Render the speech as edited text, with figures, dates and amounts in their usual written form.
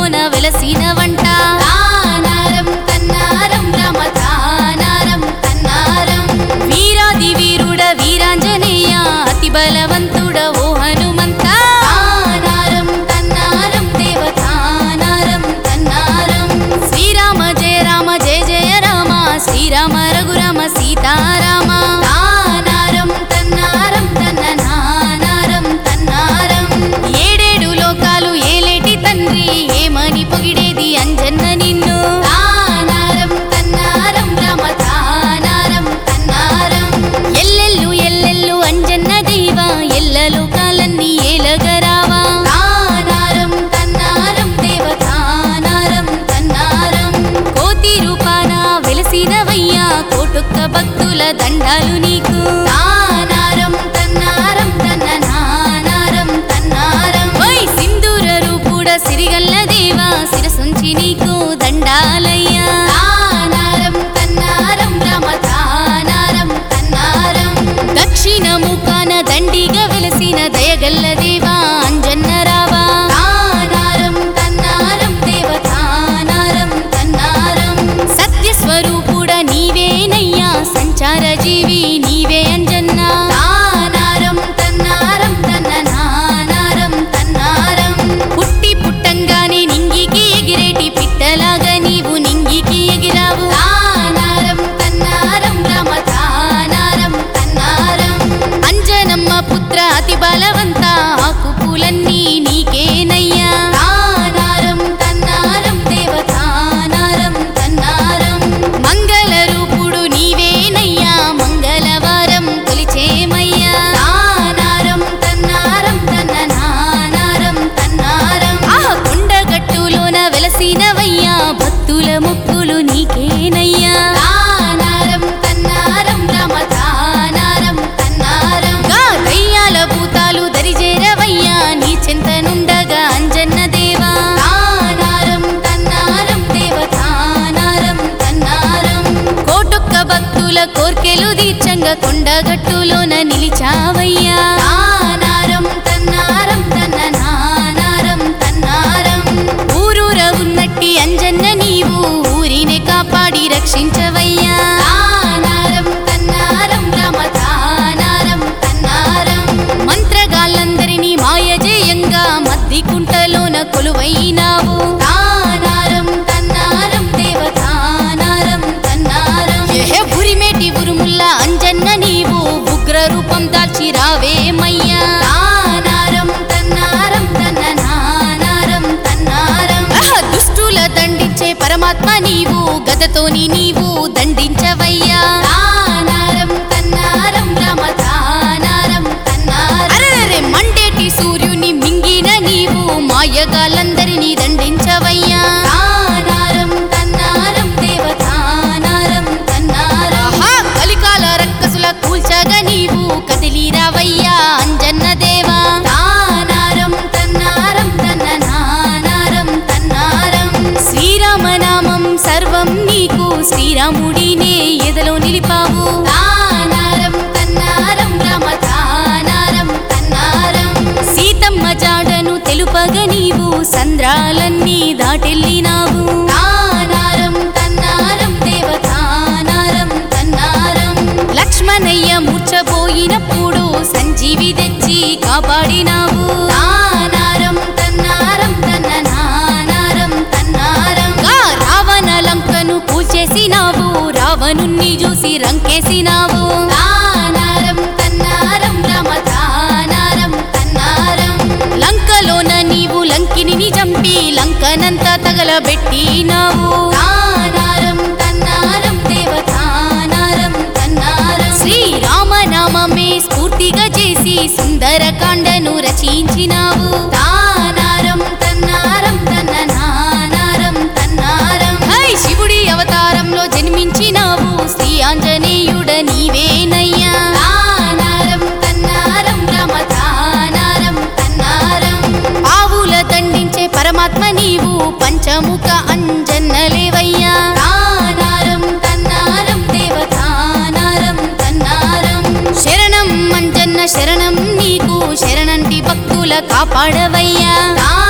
కొండగట్టులోన వెలసిన వంట తానారం తన్నారం రామ తానారం తన్నారం వీరాది వీరుడ వీరాంజనేయ అతి బలవంతుడ ఓ హనుమంత తానారం తన్నారం దేవ తానారం తన్నారం శ్రీరామ జయ రామ జయ జయ రామ శ్రీరామ రఘురామ సీతారామ తానారం తన్నారం తన్ననానారం తన్నారం ఏడేడు లోకాలు ఏలేటి తండ్రి ఏమని పొగిడేది అంజన్న నిన్ను తానారం తన్నారం రామ తానారం తన్నారం ఎల్లెల్లు ఎల్లెల్లు అంజన్న దైవ ఎల్ల లోకాలన్నీ ఏలగరావా తానారం తన్నారం దేవ తానారం తన్నారం కోటి రూపాన వెలసినవయ్యా కోటొక్క భక్తుల దండాలు నీకు తానారం తన్నారం తన్ననానారం తన్నారం వై సింధూర రూపుడ సిరిగల్ల దేవా శిరసుంచి నీకు దండాలయ్యా తానారం తన్నారం రామ తానారం తన్నారం దక్షిణ ముఖాన దండిగా వెలసిన దయగల్ల దేవా అంజన్న రావా తానారం తన్నారం దేవ తానారం తన్నారం సత్యస్వరూపుడ నీవేనయ్యా సంచార జీవి నీవే అంజన్న తానారం తన్నారం తన్ననానారం తన్నారం పుట్టి పుట్టంగానే నింగికి ఎగిరేటి పిట్టలాగా నీవు నింగికి ఎగిరావు తానారం తన్నారం రామ తానారం తన్నారం అంజనమ్మ పుత్ర అతి బలవంత ఆకు పూలన్నీ నీకేనయ్యా తానారం తన్నారం దేవ తానారం తన్నారం మంగళ రూపుడు నీవేనయ్యా మంగళవారం కొలిచేమయ్యా తానారం తన్నారం తన్ననానారం తన్నారం కొండగట్టులోన వెలసినవయ్యా భక్తుల మొక్కులు నీకేనయ్యా తానారం తన్నారం రామ తానారం తన్నారం దయ్యాల భూతాలు దరిజేరవయ్యా నీ చింతనుండగా అంజన్న దేవా తానారం తన్నారం దేవ తానారం తన్నారం కోటొక్క భక్తుల కోర్కెలు దీర్చంగా కొండగట్టులోన నిలిచావయ్యా తానారం తన్నారం తన్ననానారం తన్నారం ఊరూర ఉన్నట్టి అంజన్న నీవు ఊరిని కాపాడి రక్షించవయ్యా తానారం తన్నారం రామ తానారం తన్నారం మంత్రగాళ్ళందరినీ మాయ జయంగా మద్దికుంటలోన కొలువైనావు తానారం తన్నారం దేవ తానారం తన్నారం బురిమేటి ఉరుముల్లా అంజన్న నీవు ఉగ్ర రూపం దాల్చి రావేమయ్యా తానారం తన్నారం తన్ననానారం తన్నారం దుష్టుల దండించే పరమాత్మ నీవు గదతోని నీవు దండించవయ్యా తానారం తన్నారం రామ తానారం తన్నారం అరెరె మండేటి సూర్యుని మింగిన నీవు మాయగాళ్ళందరినీ దండించవయ్యా తానారం తన్నారం దేవ తానారం తన్నారం కలికాల రక్కసుల కూల్చగా నీవు కదిలిరావయ్యా అంజన్న దేవా తానారం తన్నారం తన్ననానారం తన్నారం శ్రీరామనామం సర్వం నీకు శ్రీరాముడినే ఎదలో నిలిపావు తానారం తన్నారం రామ తానారం తన్నారం సీతమ్మ జాడను తెలుపగా నీవు సంద్రాలన్నీ దాటెళ్ళినావు తానారం తన్నారం దేవ తానారం తన్నారం లక్ష్మణయ్య మూర్చపోయినప్పుడు సంజీవి తెచ్చి కాపాడినావు తానారం తన్నారం తన్ననానారం తన్నారం రావణ లంకను కూల్చేసినావు రావణుణ్ణి చూసి రంకేసినావు తానారం తన్నారం రామ తానారం తన్నారం లంకలోన నీవు లంకిని చంపి లంకనంతా తగలబెట్టినావు తానారం తన్నారం దేవ తానారం తన్నారం శ్రీరామనామమే స్ఫూర్తిగా చేసి సుందరకాండను రచించినావు తానారం తన్నారం తన్ననానారం తన్నారం శివుడి అవతారంలో జన్మించినావు శ్రీ ఆంజనేయుడ నీవేనయ్యా తానారం తన్నారం రామ తానారం తన్నారం ఆవుల దండించే పరమాత్మ నీవు పంచముఖ అంజన్నలేవయ్యా తానారం తన్నారం దేవ తానారం తన్నారం శరణం అంజన్న శరణం నీకు శరణంటి భక్తుల కాపాడవయ్యా.